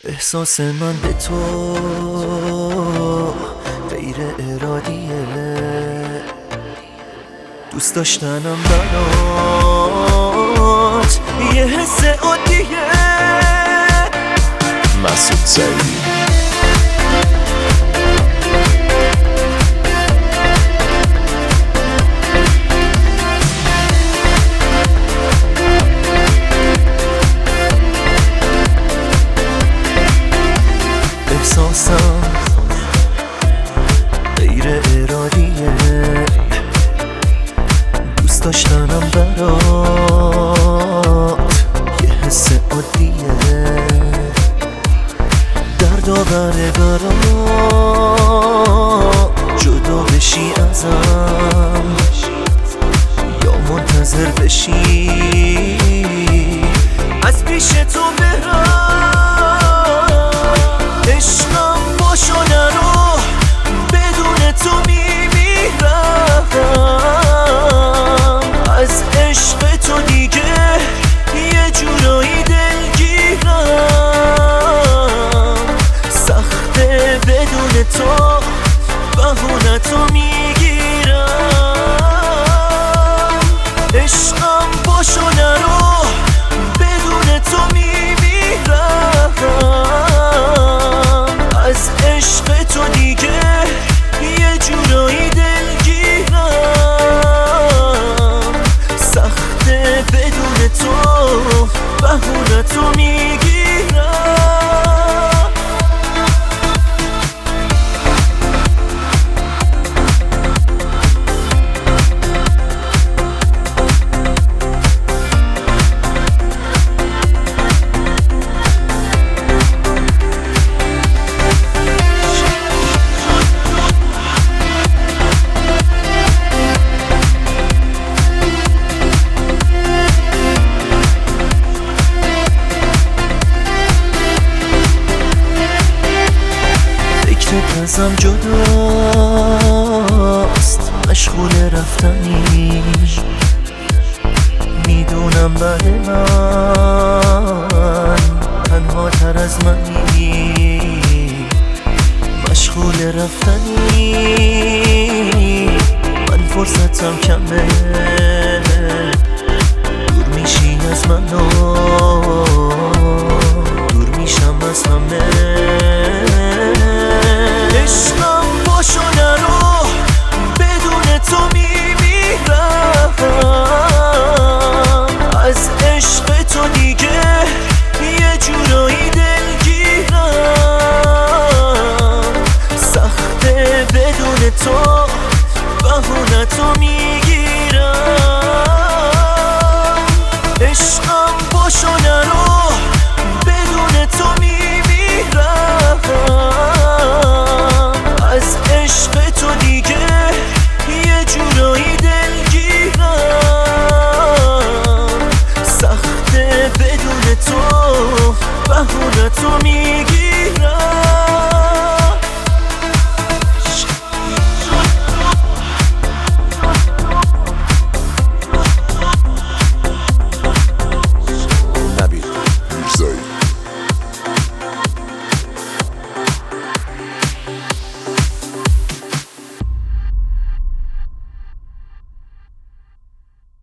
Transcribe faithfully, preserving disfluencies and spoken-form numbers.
احساس من به تو غیر ارادیه، دوست داشتنم برات یه حس عادیه. مسعود سعیدی. احساسم غیر ارادیه، دوست داشتنم برات یه حس عادیه. دردآوره برات جدا بشی ازم یا منتظر بشی از پیش تو برم. عشقم باشو نرو، بدون تو میمیرم. از عشق تو دیگه یه جورایی دلگیرم. سخته بدون تو بهونه تو میگیرم. عشقم باشو نرو، بدون تو میمیرم. از عشق تو دیگه یه جورایی دلگیرم. سخته بدون تو بهونه تو میگیرم. ازم جداست، مشغول رفتنی. میدونم بعد من تنها تر از منی. مشغول رفتنی، من فرصتم کمه. دور میشی از من و دور میشم از همه. عشقم باشو نرو، بدون تو میمیرم. از عشق تو دیگه یه جورایی دلگیرم. سخته بدون تو بهونه تو میگیرم. عشقم باشو نرو، بدون تو میمیرم. از عشق تو دیگه یه جورایی دلگیرم. سخته بدون تو بهونه تو میگی